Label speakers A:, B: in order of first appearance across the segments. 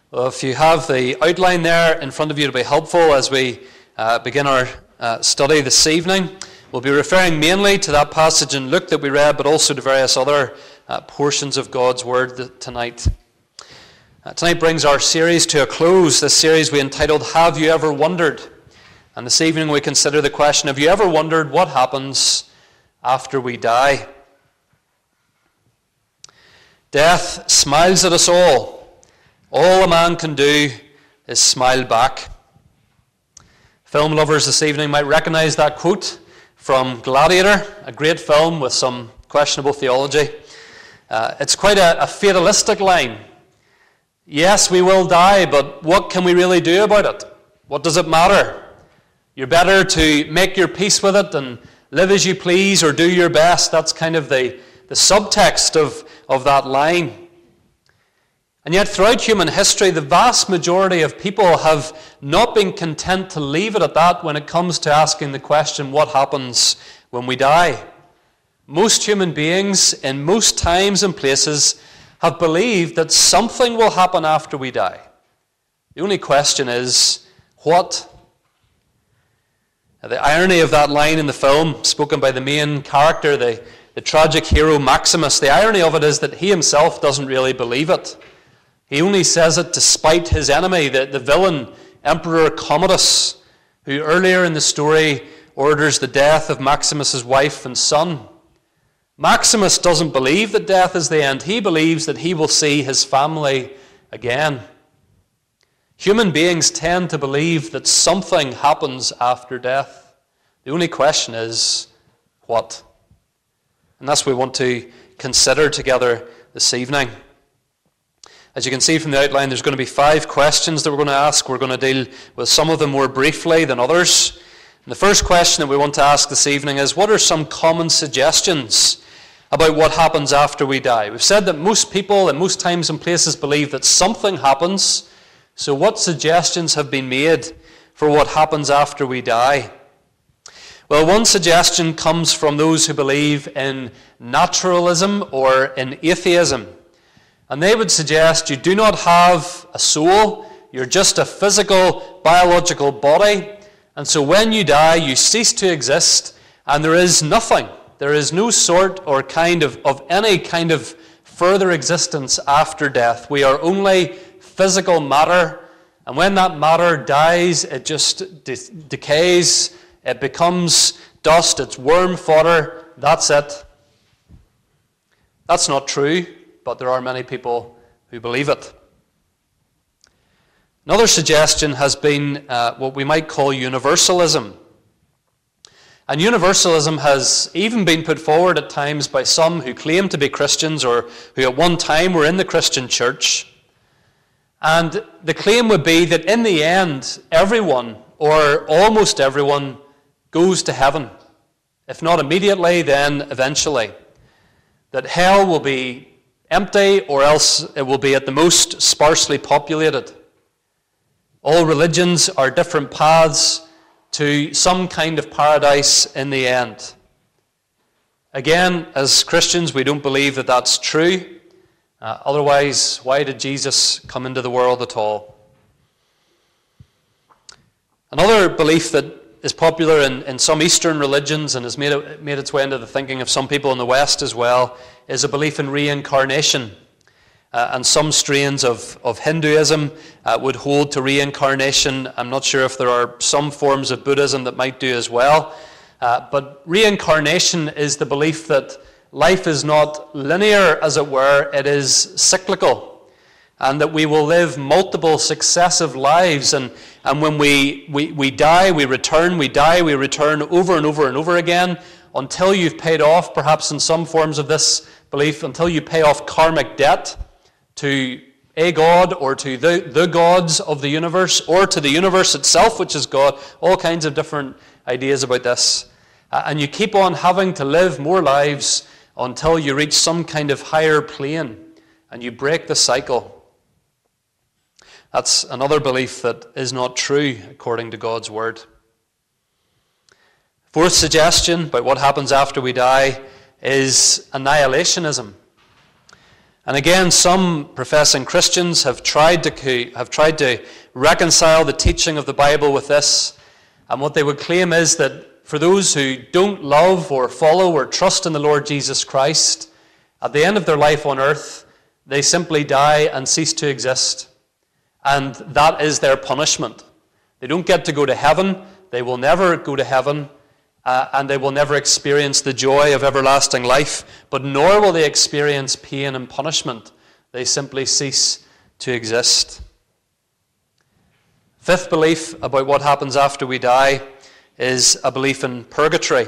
A: Well, if you have the outline there in front of you, it'll be helpful as we begin our study this evening. We'll be referring mainly to that passage in Luke that we read, but also to various other portions of God's Word tonight. Tonight brings our series to a close. This series we entitled, Have You Ever Wondered? And this evening we consider the question, have you ever wondered what happens after we die? Death smiles at us all. All a man can do is smile back. Film lovers this evening might recognize that quote from Gladiator, a great film with some questionable theology. It's quite a fatalistic line. Yes, we will die, but what can we really do about it? What does it matter? You're better to make your peace with it and live as you please or do your best. That's kind of the subtext of that line. And yet throughout human history, the vast majority of people have not been content to leave it at that when it comes to asking the question, what happens when we die? Most human beings in most times and places have believed that something will happen after we die. The only question is, what? The irony of that line in the film, spoken by the main character, the tragic hero Maximus, the irony of it is that he himself doesn't really believe it. He only says it to spite his enemy, the villain, Emperor Commodus, who earlier in the story orders the death of Maximus's wife and son. Maximus doesn't believe that death is the end. He believes that he will see his family again. Human beings tend to believe that something happens after death. The only question is, what? And that's what we want to consider together this evening. As you can see from the outline, there's going to be 5 questions that we're going to ask. We're going to deal with some of them more briefly than others. And the first question that we want to ask this evening is, what are some common suggestions about what happens after we die? We've said that most people in most times and places believe that something happens. So what suggestions have been made for what happens after we die? Well, one suggestion comes from those who believe in naturalism or in atheism. And they would suggest you do not have a soul, you're just a physical, biological body, and so when you die, you cease to exist, and there is nothing. There is no sort or kind of any kind of further existence after death. We are only physical matter, and when that matter dies, it just decays, it becomes dust, it's worm fodder, that's it. That's not true. But there are many people who believe it. Another suggestion has been what we might call universalism. And universalism has even been put forward at times by some who claim to be Christians or who at one time were in the Christian church. And the claim would be that in the end, everyone or almost everyone goes to heaven. If not immediately, then eventually. That hell will be empty, or else it will be at the most sparsely populated. All religions are different paths to some kind of paradise in the end. Again, as Christians, we don't believe that that's true. Otherwise, why did Jesus come into the world at all? Another belief that is popular in some Eastern religions and has made its way into the thinking of some people in the West as well is a belief in reincarnation. And some strains of Hinduism would hold to reincarnation. I'm not sure if there are some forms of Buddhism that might do as well. But reincarnation is the belief that life is not linear, as it were, it is cyclical. And that we will live multiple successive lives. And when we die, we return, we die, we return over and over and over again until you've paid off, perhaps in some forms of this belief, until you pay off karmic debt to a god or to the gods of the universe or to the universe itself, which is God. All kinds of different ideas about this. And you keep on having to live more lives until you reach some kind of higher plane and you break the cycle. That's another belief that is not true according to God's word. Fourth suggestion about what happens after we die is annihilationism. And again, some professing Christians have tried to reconcile the teaching of the Bible with this. And what they would claim is that for those who don't love or follow or trust in the Lord Jesus Christ, at the end of their life on earth, they simply die and cease to exist. And that is their punishment. They don't get to go to heaven. They will never go to heaven. And they will never experience the joy of everlasting life. But nor will they experience pain and punishment. They simply cease to exist. Fifth belief about what happens after we die is a belief in purgatory.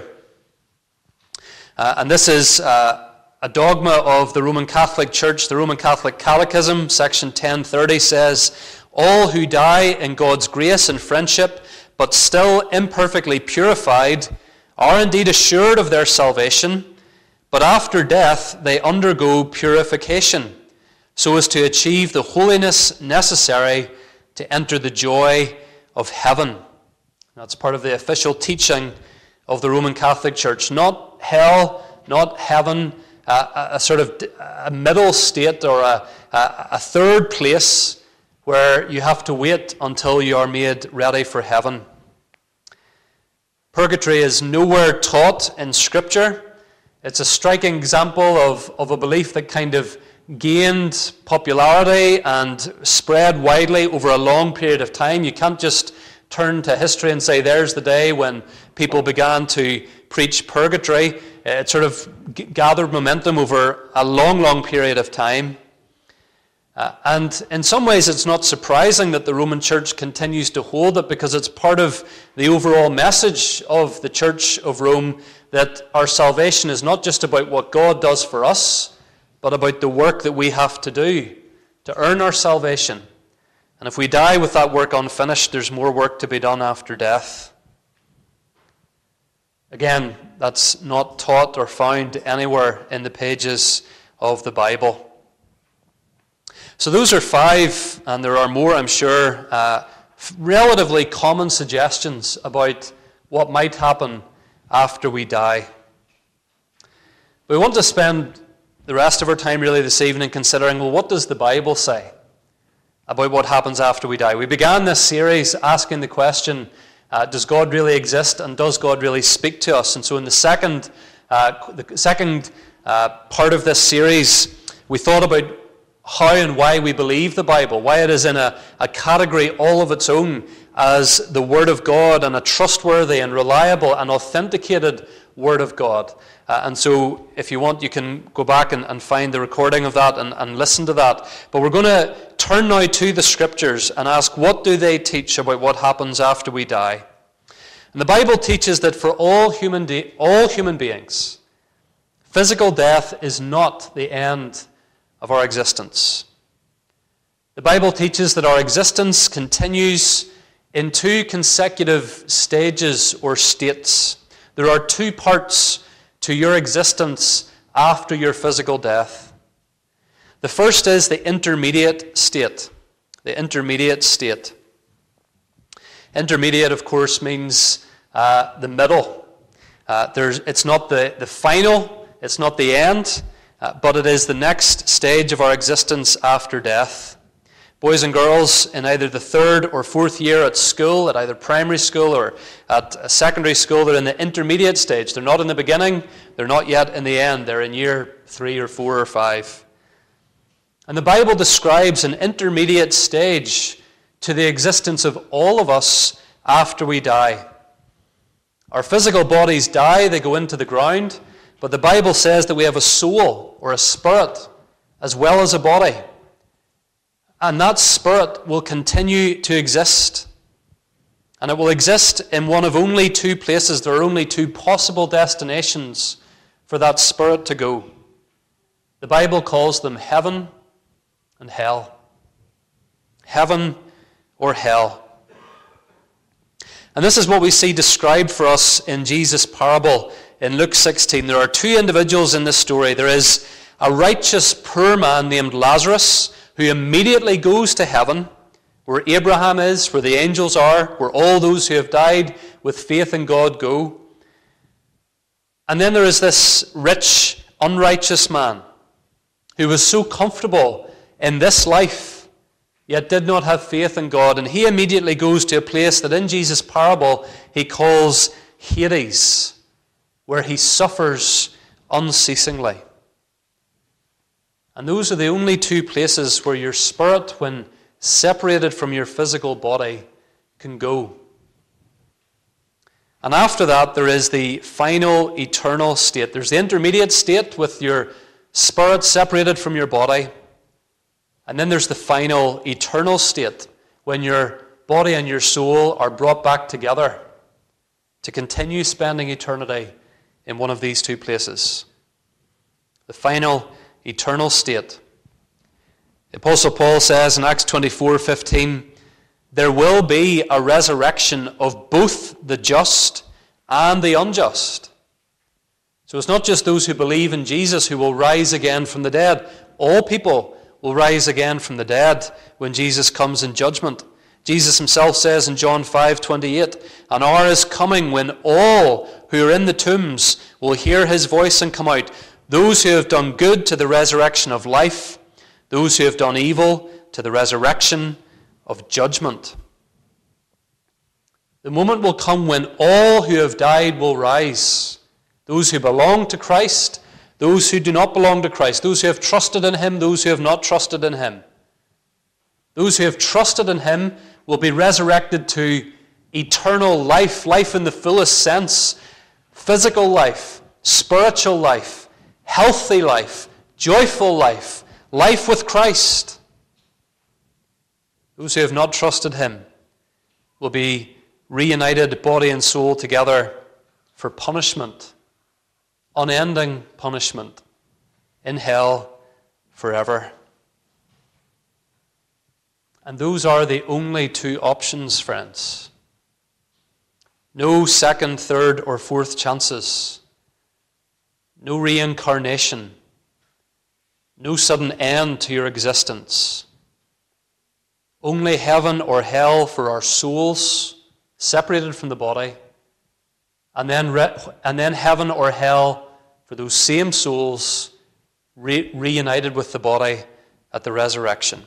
A: And this is a dogma of the Roman Catholic Church. The Roman Catholic Catechism, section 1030, says, "All who die in God's grace and friendship, but still imperfectly purified, are indeed assured of their salvation, but after death they undergo purification, so as to achieve the holiness necessary to enter the joy of heaven." That's part of the official teaching of the Roman Catholic Church. Not hell, not heaven, a sort of a middle state or a third place where you have to wait until you are made ready for heaven. Purgatory is nowhere taught in Scripture. It's a striking example of a belief that kind of gained popularity and spread widely over a long period of time. You can't just turn to history and say, there's the day when people began to preach purgatory. It sort of gathered momentum over a long, long period of time. And in some ways it's not surprising that the Roman Church continues to hold it, because it's part of the overall message of the Church of Rome that our salvation is not just about what God does for us, but about the work that we have to do to earn our salvation. And if we die with that work unfinished, there's more work to be done after death. Again, that's not taught or found anywhere in the pages of the Bible. So those are 5, and there are more, I'm sure, relatively common suggestions about what might happen after we die. We want to spend the rest of our time really this evening considering, well, what does the Bible say about what happens after we die? We began this series asking the question, does God really exist, and does God really speak to us? And so in the second part of this series, we thought about how and why we believe the Bible, why it is in a category all of its own as the Word of God, and a trustworthy and reliable and authenticated Word of God. And so if you want, you can go back and find the recording of that and listen to that. But we're going to turn now to the Scriptures and ask, what do they teach about what happens after we die? And the Bible teaches that for all human beings, physical death is not the end of our existence. The Bible teaches that our existence continues in 2 consecutive stages or states. There are 2 parts to your existence after your physical death. The first is the intermediate state. The intermediate state. Intermediate, of course, means the middle. It's not the final, it's not the end, but it is the next stage of our existence after death. Boys and girls in either the 3rd or 4th year at school, at either primary school or at secondary school, they're in the intermediate stage. They're not in the beginning, they're not yet in the end. They're in year 3 or 4 or 5. And the Bible describes an intermediate stage to the existence of all of us after we die. Our physical bodies die, they go into the ground, but the Bible says that we have a soul or a spirit as well as a body. And that spirit will continue to exist. And it will exist in one of only 2 places. There are only 2 possible destinations for that spirit to go. The Bible calls them heaven and hell. Heaven or hell. And this is what we see described for us in Jesus' parable in Luke 16. There are 2 individuals in this story. There is a righteous poor man named Lazarus, who immediately goes to heaven, where Abraham is, where the angels are, where all those who have died with faith in God go. And then there is this rich, unrighteous man who was so comfortable in this life, yet did not have faith in God. And he immediately goes to a place that in Jesus' parable he calls Hades, where he suffers unceasingly. And those are the only two places where your spirit, when separated from your physical body, can go. And after that, there is the final eternal state. There's the intermediate state with your spirit separated from your body. And then there's the final eternal state when your body and your soul are brought back together to continue spending eternity in one of these two places. The final eternal state. The Apostle Paul says in Acts 24:15, there will be a resurrection of both the just and the unjust. So it's not just those who believe in Jesus who will rise again from the dead. All people will rise again from the dead when Jesus comes in judgment. Jesus himself says in John 5:28, an hour is coming when all who are in the tombs will hear his voice and come out. Those who have done good to the resurrection of life, those who have done evil to the resurrection of judgment. The moment will come when all who have died will rise. Those who belong to Christ, those who do not belong to Christ, those who have trusted in him, those who have not trusted in him. Those who have trusted in him will be resurrected to eternal life, life in the fullest sense, physical life, spiritual life, healthy life, joyful life, life with Christ. Those who have not trusted him will be reunited, body and soul, together for punishment, unending punishment in hell forever. And those are the only two options, friends. No second, third, or fourth chances. No reincarnation. No sudden end to your existence. Only heaven or hell for our souls, separated from the body, and then heaven or hell for those same souls reunited with the body at the resurrection.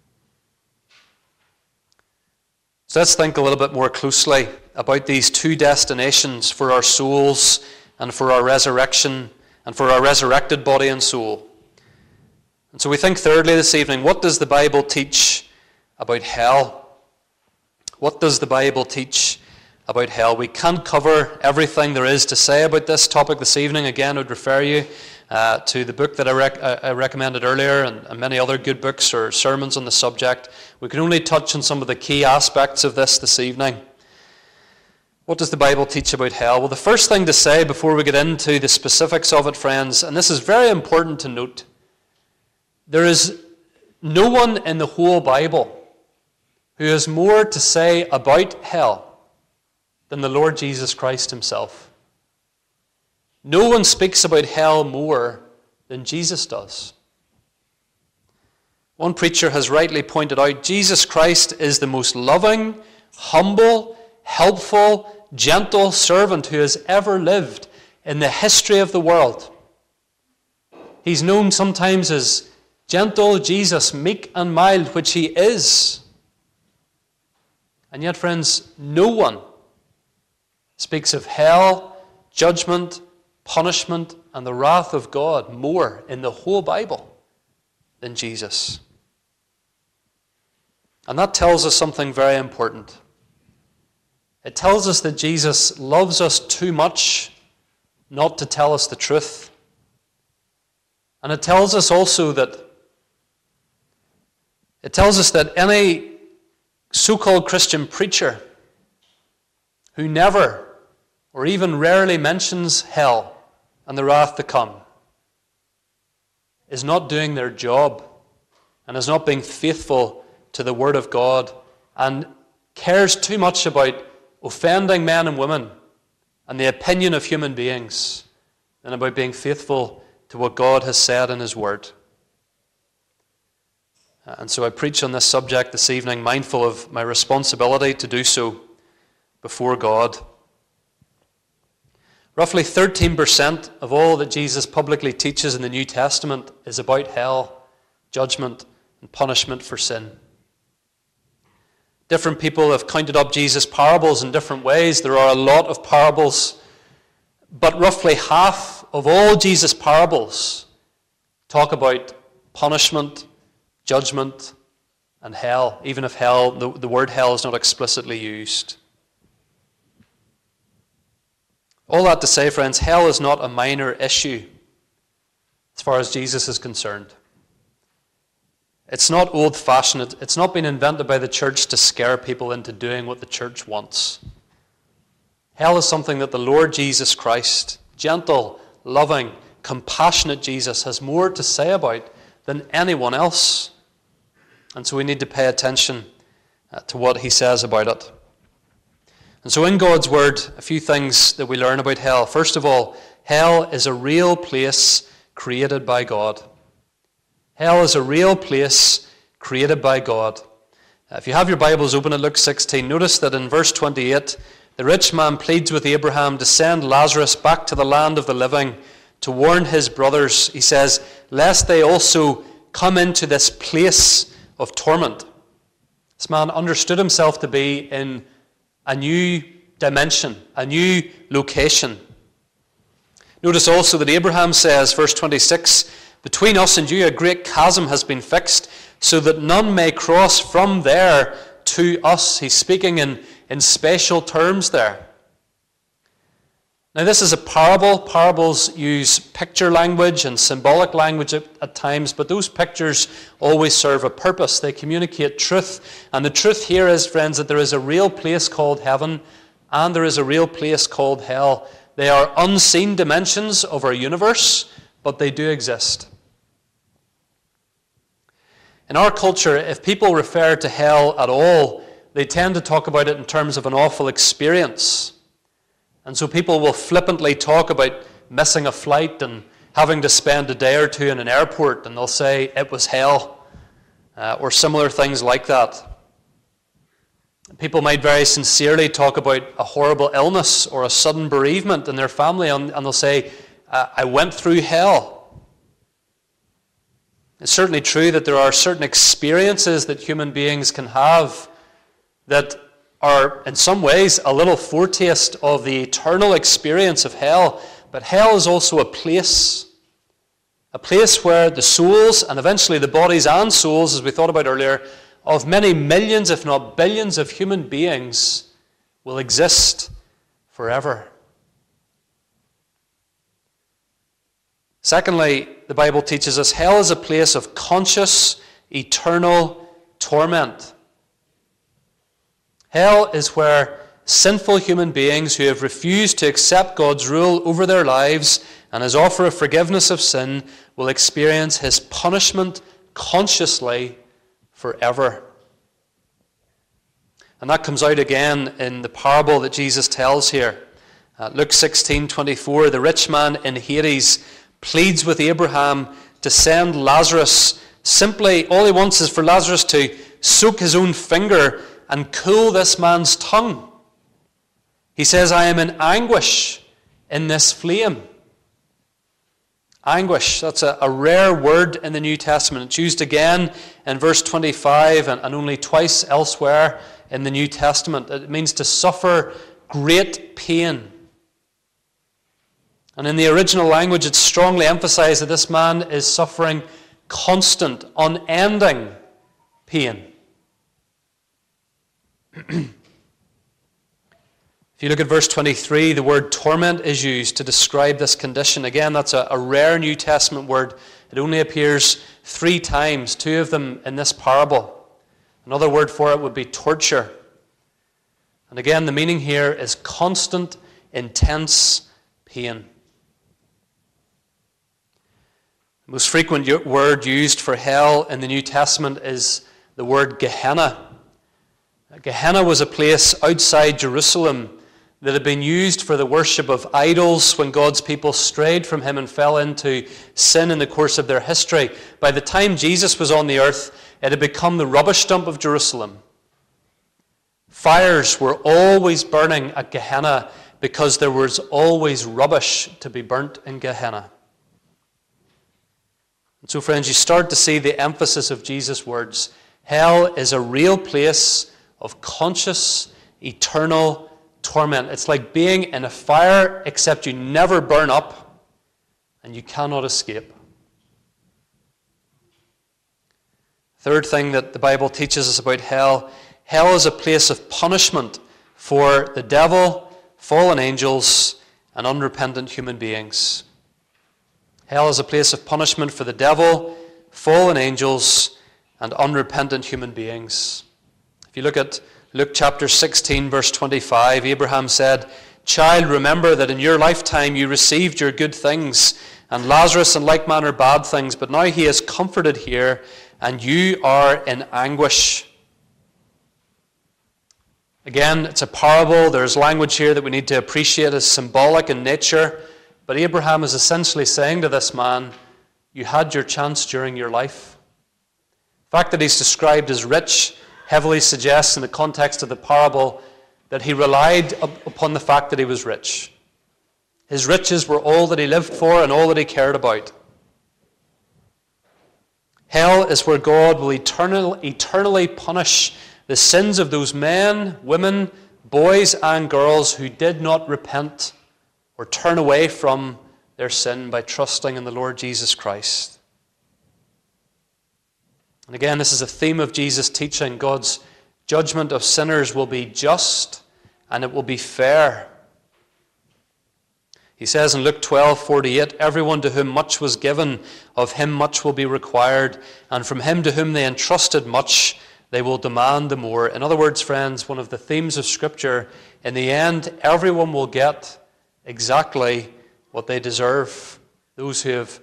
A: So let's think a little bit more closely about these two destinations for our souls and for our resurrection and for our resurrected body and soul. And so we think thirdly this evening, what does the Bible teach about hell? What does the Bible teach about hell? We can't cover everything there is to say about this topic this evening. Again, I would refer you to the book that I recommended earlier and many other good books or sermons on the subject. We can only touch on some of the key aspects of this evening. What does the Bible teach about hell? Well, the first thing to say before we get into the specifics of it, friends, and this is very important to note, there is no one in the whole Bible who has more to say about hell than the Lord Jesus Christ himself. No one speaks about hell more than Jesus does. One preacher has rightly pointed out, Jesus Christ is the most loving, humble, helpful, gentle servant who has ever lived in the history of the world. He's known sometimes as gentle Jesus, meek and mild, which he is. And yet, friends, no one speaks of hell, judgment, punishment, and the wrath of God more in the whole Bible than Jesus. And that tells us something very important. It tells us that Jesus loves us too much not to tell us the truth. And it tells us also that any so-called Christian preacher who never or even rarely mentions hell and the wrath to come is not doing their job and is not being faithful to the Word of God and cares too much about offending men and women and the opinion of human beings than about being faithful to what God has said in his Word. And so I preach on this subject this evening, mindful of my responsibility to do so before God. Roughly 13% of all that Jesus publicly teaches in the New Testament is about hell, judgment, and punishment for sin. Different people have counted up Jesus' parables in different ways. There are a lot of parables, but roughly half of all Jesus' parables talk about punishment, judgment, and hell, even if hell, the word hell is not explicitly used. All that to say, friends, hell is not a minor issue as far as Jesus is concerned. It's not old-fashioned. It's not been invented by the church to scare people into doing what the church wants. Hell is something that the Lord Jesus Christ, gentle, loving, compassionate Jesus, has more to say about than anyone else. And so we need to pay attention to what he says about it. And so in God's Word, a few things that we learn about hell. First of all, hell is a real place created by God. Hell is a real place created by God. If you have your Bibles open at Luke 16, notice that in verse 28, the rich man pleads with Abraham to send Lazarus back to the land of the living to warn his brothers, he says, lest they also come into this place of torment. This man understood himself to be in a new dimension, a new location. Notice also that Abraham says, verse 26, between us and you a great chasm has been fixed, so that none may cross from there to us. He's speaking in spatial terms there. Now this is a parable. Parables use picture language and symbolic language at times, but those pictures always serve a purpose. They communicate truth. And the truth here is, friends, that there is a real place called heaven and there is a real place called hell. They are unseen dimensions of our universe, but they do exist. In our culture, if people refer to hell at all, they tend to talk about it in terms of an awful experience. And so people will flippantly talk about missing a flight and having to spend a day or two in an airport, and they'll say it was hell, or similar things like that. People might very sincerely talk about a horrible illness or a sudden bereavement in their family, and they'll say, I went through hell. It's certainly true that there are certain experiences that human beings can have that are in some ways a little foretaste of the eternal experience of hell. But hell is also a place where the souls, and eventually the bodies and souls, as we thought about earlier, of many millions, if not billions, of human beings will exist forever. Secondly, the Bible teaches us hell is a place of conscious, eternal torment. Hell is where sinful human beings who have refused to accept God's rule over their lives and his offer of forgiveness of sin will experience his punishment consciously forever. And that comes out again in the parable that Jesus tells here. Luke 16:24, the rich man in Hades pleads with Abraham to send Lazarus. Simply, all he wants is for Lazarus to soak his own finger and cool this man's tongue. He says, I am in anguish in this flame. Anguish, that's a rare word in the New Testament. It's used again in verse 25 and only twice elsewhere in the New Testament. It means to suffer great pain. And in the original language, it's strongly emphasized that this man is suffering constant, unending pain. If you look at verse 23, the word torment is used to describe this condition. Again, that's a rare New Testament word. It only appears 3 times, 2 of them in this parable. Another word for it would be torture. And again, the meaning here is constant, intense pain. The most frequent word used for hell in the New Testament is the word Gehenna. Gehenna was a place outside Jerusalem that had been used for the worship of idols when God's people strayed from him and fell into sin in the course of their history. By the time Jesus was on the earth, it had become the rubbish dump of Jerusalem. Fires were always burning at Gehenna because there was always rubbish to be burnt in Gehenna. And so, friends, you start to see the emphasis of Jesus' words. Hell is a real place of conscious, eternal torment. It's like being in a fire, except you never burn up and you cannot escape. Third thing that the Bible teaches us about hell, hell is a place of punishment for the devil, fallen angels, and unrepentant human beings. Hell is a place of punishment for the devil, fallen angels, and unrepentant human beings. If you look at Luke chapter 16, verse 25, Abraham said, "Child, remember that in your lifetime you received your good things, and Lazarus in like manner bad things, but now he is comforted here, and you are in anguish." Again, it's a parable. There's language here that we need to appreciate as symbolic in nature. But Abraham is essentially saying to this man, you had your chance during your life. The fact that he's described as rich heavily suggests in the context of the parable that he relied upon the fact that he was rich. His riches were all that he lived for and all that he cared about. Hell is where God will eternally punish the sins of those men, women, boys, and girls who did not repent or turn away from their sin by trusting in the Lord Jesus Christ. And again, this is a theme of Jesus' teaching. God's judgment of sinners will be just and it will be fair. He says in Luke 12:48, "Everyone to whom much was given, of him much will be required, and from him to whom they entrusted much, they will demand the more." In other words, friends, one of the themes of Scripture, in the end, everyone will get exactly what they deserve. Those who have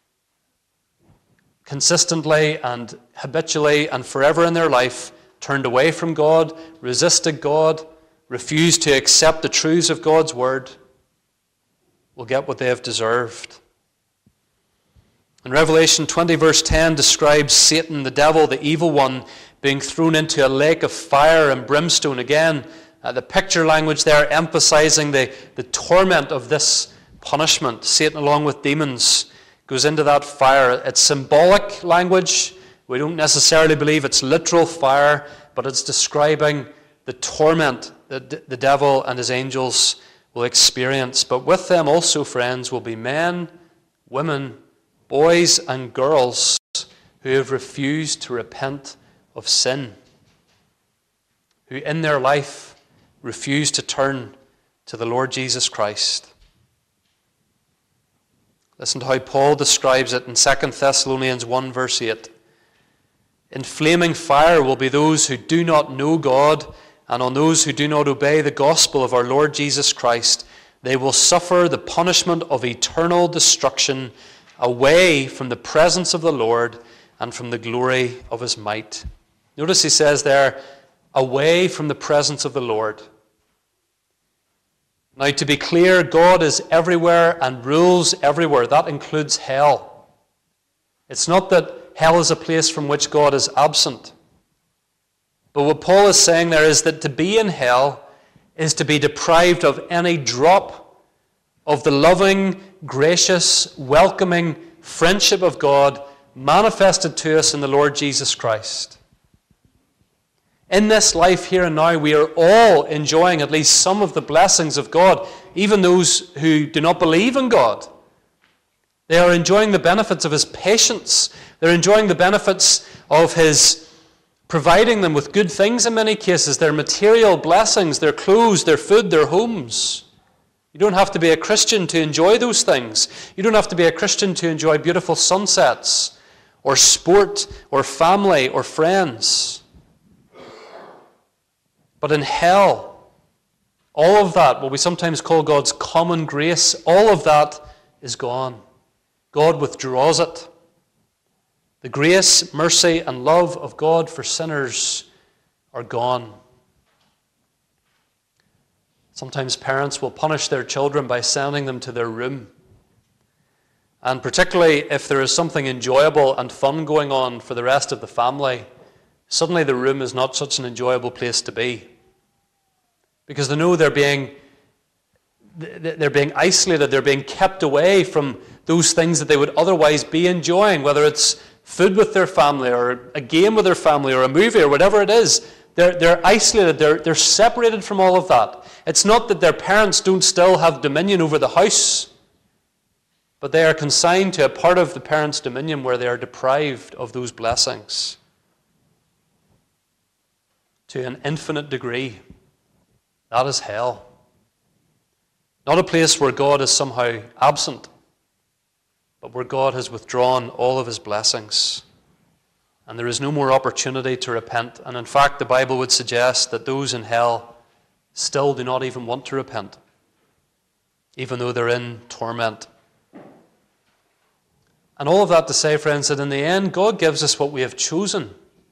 A: consistently and habitually and forever in their life turned away from God, resisted God, refused to accept the truths of God's word, will get what they have deserved. And Revelation 20 verse 10 describes Satan, the devil, the evil one, being thrown into a lake of fire and brimstone. Again, the picture language there emphasizing the torment of this punishment. Satan, along with demons, goes into that fire. It's symbolic language. We don't necessarily believe it's literal fire, but it's describing the torment that the devil and his angels will experience. But with them also, friends, will be men, women, boys, and girls who have refused to repent of sin, who in their life refuse to turn to the Lord Jesus Christ. Listen to how Paul describes it in 2 Thessalonians 1 verse 8. "In flaming fire will be those who do not know God, and on those who do not obey the gospel of our Lord Jesus Christ, they will suffer the punishment of eternal destruction away from the presence of the Lord and from the glory of his might." Notice he says there, away from the presence of the Lord. Now, to be clear, God is everywhere and rules everywhere. That includes hell. It's not that hell is a place from which God is absent. But what Paul is saying there is that to be in hell is to be deprived of any drop of the loving, gracious, welcoming friendship of God manifested to us in the Lord Jesus Christ. In this life here and now, we are all enjoying at least some of the blessings of God, even those who do not believe in God. They are enjoying the benefits of his patience. They're enjoying the benefits of his providing them with good things in many cases, their material blessings, their clothes, their food, their homes. You don't have to be a Christian to enjoy those things. You don't have to be a Christian to enjoy beautiful sunsets, or sport, or family, or friends. But in hell, all of that, what we sometimes call God's common grace, all of that is gone. God withdraws it. The grace, mercy, and love of God for sinners are gone. Sometimes parents will punish their children by sending them to their room. And particularly if there is something enjoyable and fun going on for the rest of the family, suddenly the room is not such an enjoyable place to be. Because they know they're being they're being isolated, they're being kept away from those things that they would otherwise be enjoying, whether it's food with their family or a game with their family or a movie or whatever it is. They're isolated, they're separated from all of that. It's not that their parents don't still have dominion over the house, but they are consigned to a part of the parents' dominion where they are deprived of those blessings to an infinite degree. That is hell. Not a place where God is somehow absent, but where God has withdrawn all of his blessings. And there is no more opportunity to repent. And in fact, the Bible would suggest that those in hell still do not even want to repent, even though they're in torment. And all of that to say, friends, that in the end, God gives us what we have chosen.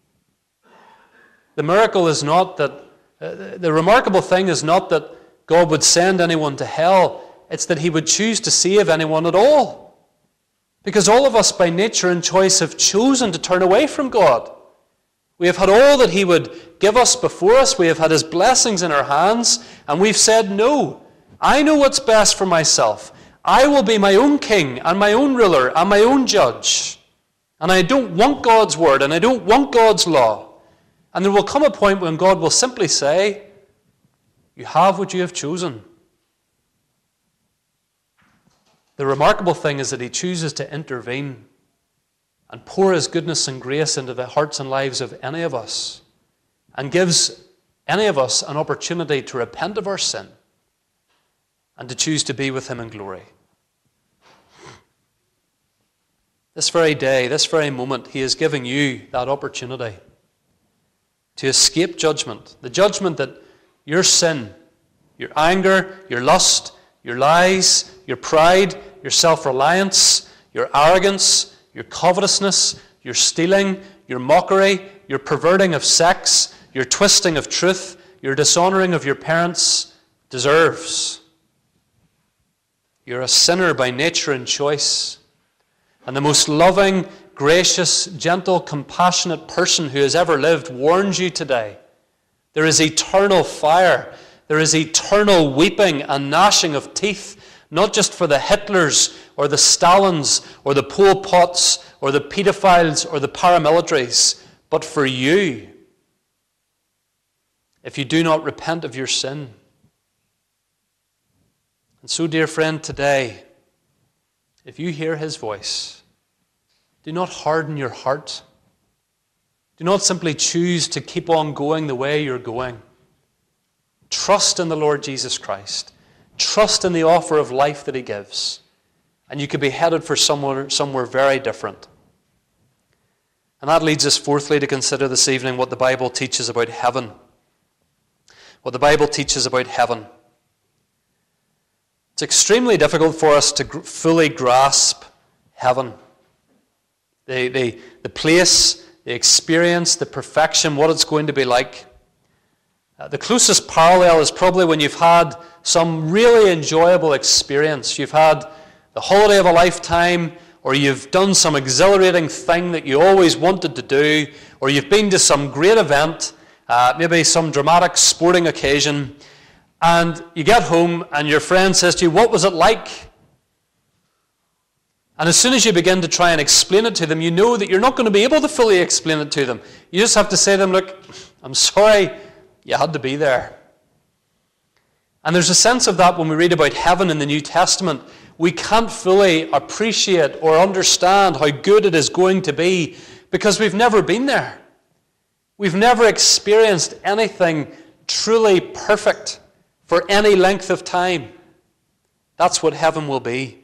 A: The miracle is not that, the remarkable thing is not that God would send anyone to hell, it's that he would choose to save anyone at all. Because all of us by nature and choice have chosen to turn away from God. We have had all that he would give us before us, we have had his blessings in our hands, and we've said, no, I know what's best for myself. I will be my own king and my own ruler and my own judge. And I don't want God's word and I don't want God's law. And there will come a point when God will simply say, you have what you have chosen. The remarkable thing is that he chooses to intervene and pour his goodness and grace into the hearts and lives of any of us and gives any of us an opportunity to repent of our sin and to choose to be with him in glory. This very day, this very moment, he is giving you that opportunity to escape judgment. The judgment that your sin, your anger, your lust, your lies, your pride, your self-reliance, your arrogance, your covetousness, your stealing, your mockery, your perverting of sex, your twisting of truth, your dishonoring of your parents deserves. You're a sinner by nature and choice. And the most loving, gracious, gentle, compassionate person who has ever lived warns you today. There is eternal fire. There is eternal weeping and gnashing of teeth, not just for the Hitlers or the Stalins or the Pol Pots or the pedophiles or the paramilitaries, but for you, if you do not repent of your sin. And so, dear friend, today, if you hear his voice, do not harden your heart. Do not simply choose to keep on going the way you're going. Trust in the Lord Jesus Christ. Trust in the offer of life that he gives. And you could be headed for somewhere very different. And that leads us fourthly to consider this evening what the Bible teaches about heaven. What the Bible teaches about heaven. It's extremely difficult for us to fully grasp heaven. The place, the experience, the perfection, what it's going to be like. The closest parallel is probably when you've had some really enjoyable experience. You've had the holiday of a lifetime, or you've done some exhilarating thing that you always wanted to do, or you've been to some great event, maybe some dramatic sporting occasion, and you get home and your friend says to you, what was it like? And as soon as you begin to try and explain it to them, you know that you're not going to be able to fully explain it to them. You just have to say to them, look, I'm sorry, you had to be there. And there's a sense of that when we read about heaven in the New Testament. We can't fully appreciate or understand how good it is going to be because we've never been there. We've never experienced anything truly perfect for any length of time. That's what heaven will be.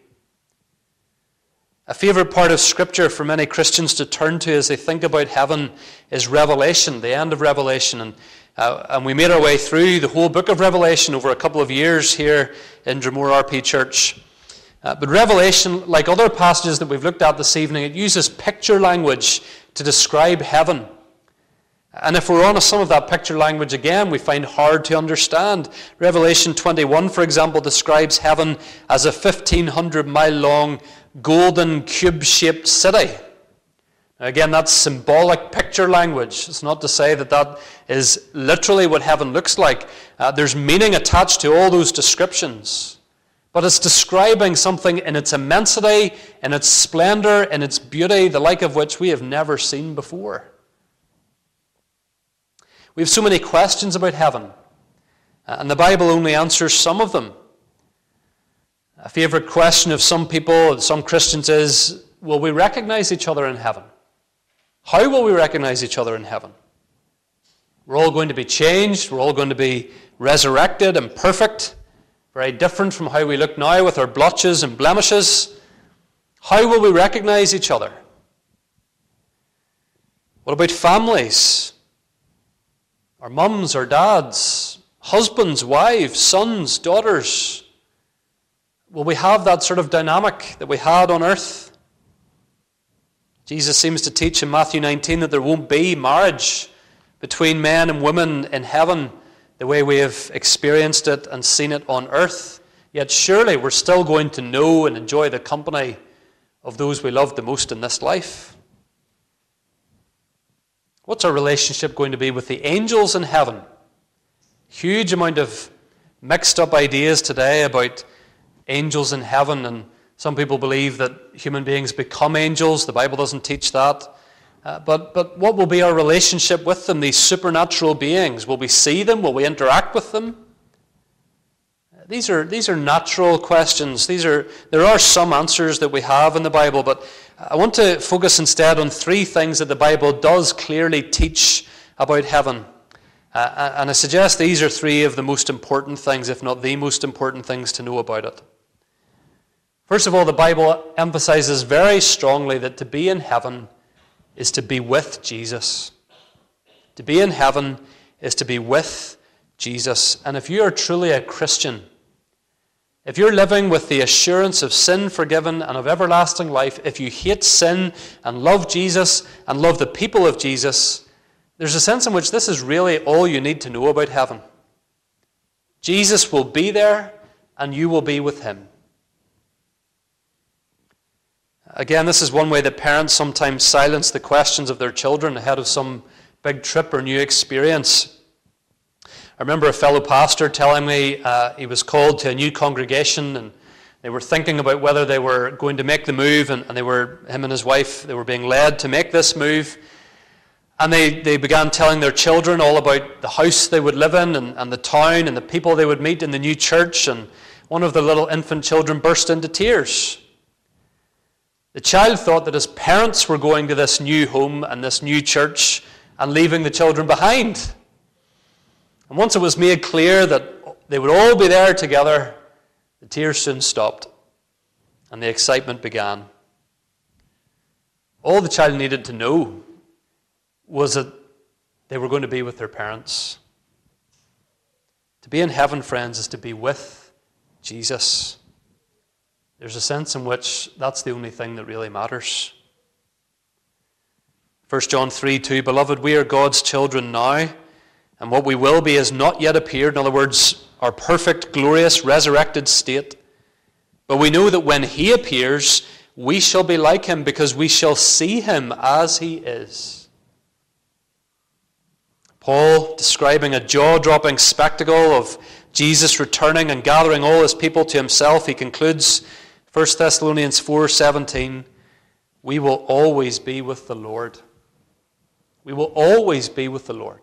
A: A favorite part of Scripture for many Christians to turn to as they think about heaven is Revelation, the end of Revelation. And we made our way through the whole book of Revelation over a couple of years here in Drumore RP Church. But Revelation, like other passages that we've looked at this evening, it uses picture language to describe heaven. And if we're on some of that picture language again, we find hard to understand. Revelation 21, for example, describes heaven as a 1,500-mile-long golden cube-shaped city. Now again, that's symbolic picture language. It's not to say that that is literally what heaven looks like. There's meaning attached to all those descriptions. but it's describing something in its immensity, in its splendor, in its beauty, the like of which we have never seen before. We have so many questions about heaven, and the Bible only answers some of them. A favorite question of some people, some Christians, is, will we recognize each other in heaven? How will we recognize each other in heaven? We're all going to be changed. We're all going to be resurrected and perfect, very different from how we look now with our blotches and blemishes. How will we recognize each other? What about families? Our mums, our dads, husbands, wives, sons, daughters. Will we have that sort of dynamic that we had on earth? Jesus seems to teach in Matthew 19 that there won't be marriage between men and women in heaven the way we have experienced it and seen it on earth. Yet surely we're still going to know and enjoy the company of those we love the most in this life. What's our relationship going to be with the angels in heaven? Huge amount of mixed up ideas today about angels in heaven, and some people believe that human beings become angels. The Bible doesn't teach that. But what will be our relationship with them, these supernatural beings? Will we see them? Will we interact with them? These are natural questions. There are some answers that we have in the Bible, but I want to focus instead on three things that the Bible does clearly teach about heaven. And I suggest these are three of the most important things, if not the most important things to know about it. First of all, the Bible emphasizes very strongly that to be in heaven is to be with Jesus. To be in heaven is to be with Jesus. And if you are truly a Christian, if you're living with the assurance of sin forgiven and of everlasting life, if you hate sin and love Jesus and love the people of Jesus, there's a sense in which this is really all you need to know about heaven. Jesus will be there and you will be with him. Again, this is one way that parents sometimes silence the questions of their children ahead of some big trip or new experience. I remember a fellow pastor telling me he was called to a new congregation, and they were thinking about whether they were going to make the move, and him and his wife, they were being led to make this move. And they began telling their children all about the house they would live in and the town and the people they would meet in the new church. And one of the little infant children burst into tears. The child thought that his parents were going to this new home and this new church and leaving the children behind. And once it was made clear that they would all be there together, the tears soon stopped and the excitement began. All the child needed to know was that they were going to be with their parents. To be in heaven, friends, is to be with Jesus. There's a sense in which that's the only thing that really matters. 1 John 3:2, Beloved, we are God's children now, and what we will be has not yet appeared. In other words, our perfect, glorious, resurrected state. But we know that when he appears, we shall be like him, because we shall see him as he is. Paul, describing a jaw-dropping spectacle of Jesus returning and gathering all his people to himself, he concludes 1 Thessalonians 4:17, we will always be with the Lord. We will always be with the Lord.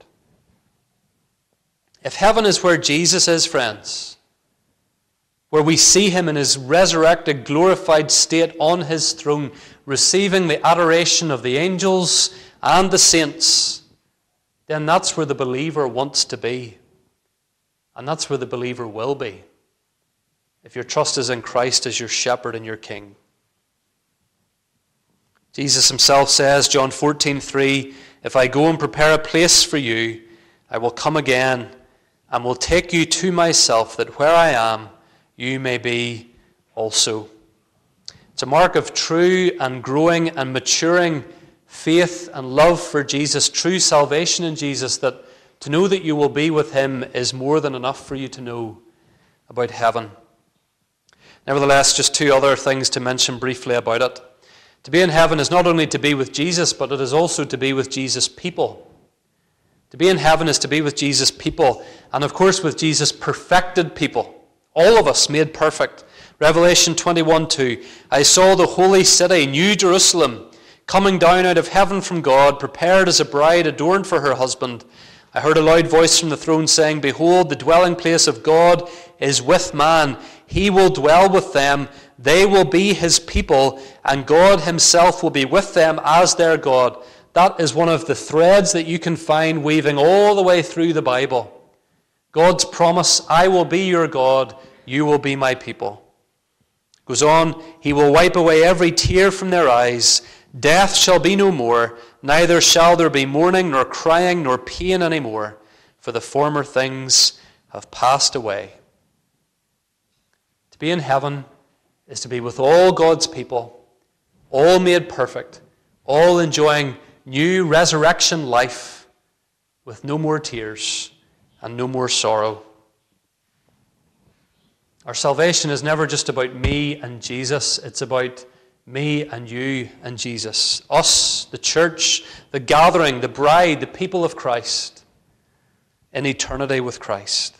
A: If heaven is where Jesus is, friends, where we see him in his resurrected, glorified state on his throne, receiving the adoration of the angels and the saints, then that's where the believer wants to be. And that's where the believer will be, if your trust is in Christ as your shepherd and your king. Jesus himself says, John 14:3, if I go and prepare a place for you, I will come again and will take you to myself, that where I am, you may be also. It's a mark of true and growing and maturing faith and love for Jesus, true salvation in Jesus, that to know that you will be with him is more than enough for you to know about heaven. Nevertheless, just two other things to mention briefly about it. To be in heaven is not only to be with Jesus, but it is also to be with Jesus' people. To be in heaven is to be with Jesus' people, and of course with Jesus' perfected people. All of us made perfect. Revelation 21:2. I saw the holy city, New Jerusalem, coming down out of heaven from God, prepared as a bride adorned for her husband. I heard a loud voice from the throne saying, Behold, the dwelling place of God is with man. He will dwell with them. They will be his people, and God himself will be with them as their God. That is one of the threads that you can find weaving all the way through the Bible. God's promise, I will be your God, you will be my people. Goes on, he will wipe away every tear from their eyes. Death shall be no more, neither shall there be mourning, nor crying, nor pain any more, for the former things have passed away. To be in heaven is to be with all God's people, all made perfect, all enjoying new resurrection life with no more tears and no more sorrow. Our salvation is never just about me and Jesus. It's about me and you and Jesus. Us, the church, the gathering, the bride, the people of Christ in eternity with Christ.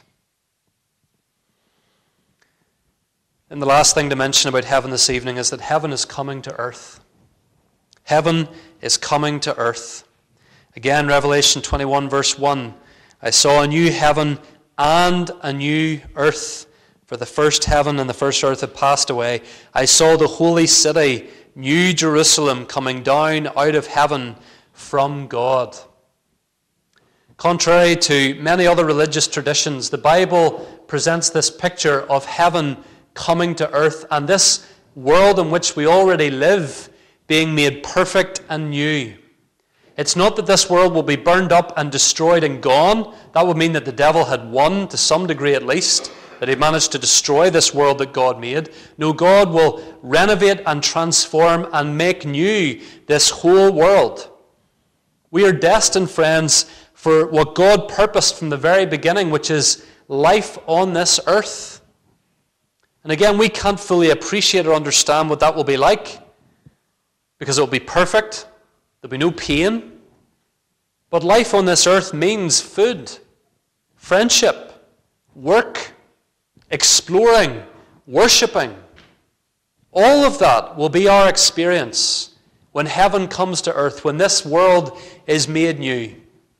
A: And the last thing to mention about heaven this evening is that heaven is coming to earth. Heaven is coming to earth. Again, Revelation 21 verse 1. I saw a new heaven and a new earth, for the first heaven and the first earth had passed away. I saw the holy city, New Jerusalem, coming down out of heaven from God. Contrary to many other religious traditions, the Bible presents this picture of heaven coming to earth and this world in which we already live being made perfect and new. It's not that this world will be burned up and destroyed and gone. That would mean that the devil had won, to some degree at least, that he managed to destroy this world that God made. No, God will renovate and transform and make new this whole world. We are destined, friends, for what God purposed from the very beginning, which is life on this earth. And again, we can't fully appreciate or understand what that will be like, because it will be perfect. There'll be no pain. But life on this earth means food, friendship, work, exploring, worshipping. All of that will be our experience when heaven comes to earth, when this world is made new.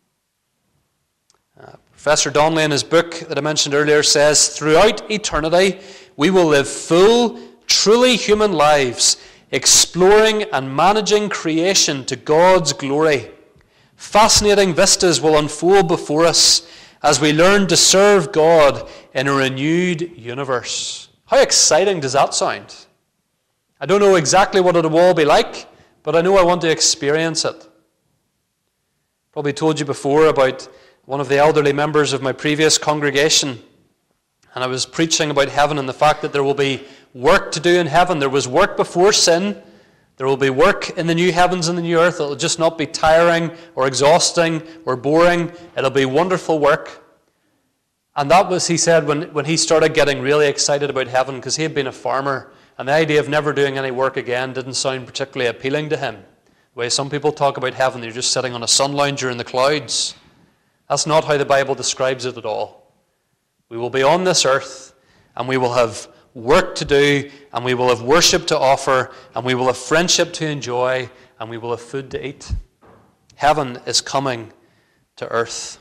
A: Professor Donnelly, in his book that I mentioned earlier, says, throughout eternity, we will live full, truly human lives, exploring and managing creation to God's glory. Fascinating vistas will unfold before us as we learn to serve God in a renewed universe. How exciting does that sound? I don't know exactly what it will all be like, but I know I want to experience it. Probably told you before about one of the elderly members of my previous congregation, and I was preaching about heaven and the fact that there will be work to do in heaven. There was work before sin. There will be work in the new heavens and the new earth. It will just not be tiring or exhausting or boring. It'll be wonderful work. And that was, he said, when he started getting really excited about heaven, because he had been a farmer, and the idea of never doing any work again didn't sound particularly appealing to him. The way some people talk about heaven, they're just sitting on a sun lounger in the clouds. That's not how the Bible describes it at all. We will be on this earth, and we will have work to do, and we will have worship to offer, and we will have friendship to enjoy, and we will have food to eat. Heaven is coming to earth.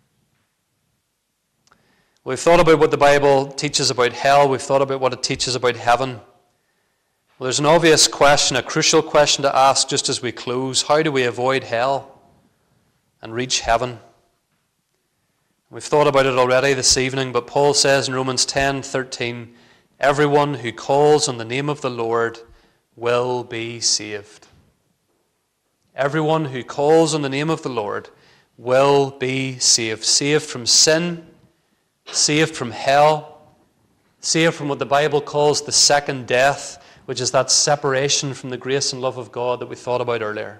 A: We've thought about what the Bible teaches about hell. We've thought about what it teaches about heaven. Well, there's an obvious question, a crucial question to ask just as we close. How do we avoid hell and reach heaven? We've thought about it already this evening, but Paul says in Romans 10:13, everyone who calls on the name of the Lord will be saved. Everyone who calls on the name of the Lord will be saved. Saved from sin, saved from hell, saved from what the Bible calls the second death, which is that separation from the grace and love of God that we thought about earlier.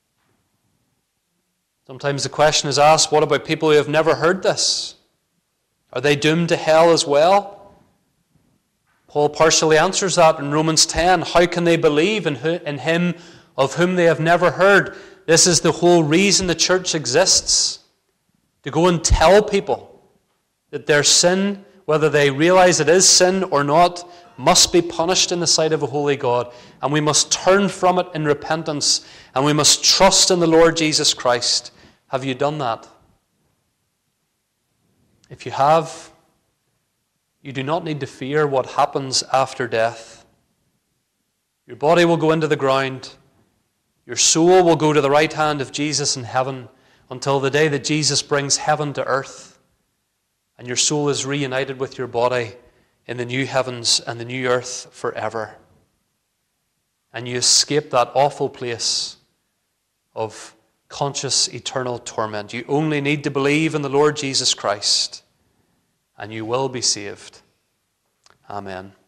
A: Sometimes the question is asked, what about people who have never heard this? Are they doomed to hell as well? Paul partially answers that in Romans 10. How can they believe in him of whom they have never heard? This is the whole reason the church exists. To go and tell people that their sin, whether they realize it is sin or not, must be punished in the sight of a holy God, and we must turn from it in repentance, and we must trust in the Lord Jesus Christ. Have you done that? If you have, you do not need to fear what happens after death. Your body will go into the ground. Your soul will go to the right hand of Jesus in heaven until the day that Jesus brings heaven to earth, and your soul is reunited with your body in the new heavens and the new earth forever. And you escape that awful place of conscious eternal torment. You only need to believe in the Lord Jesus Christ, and you will be saved. Amen.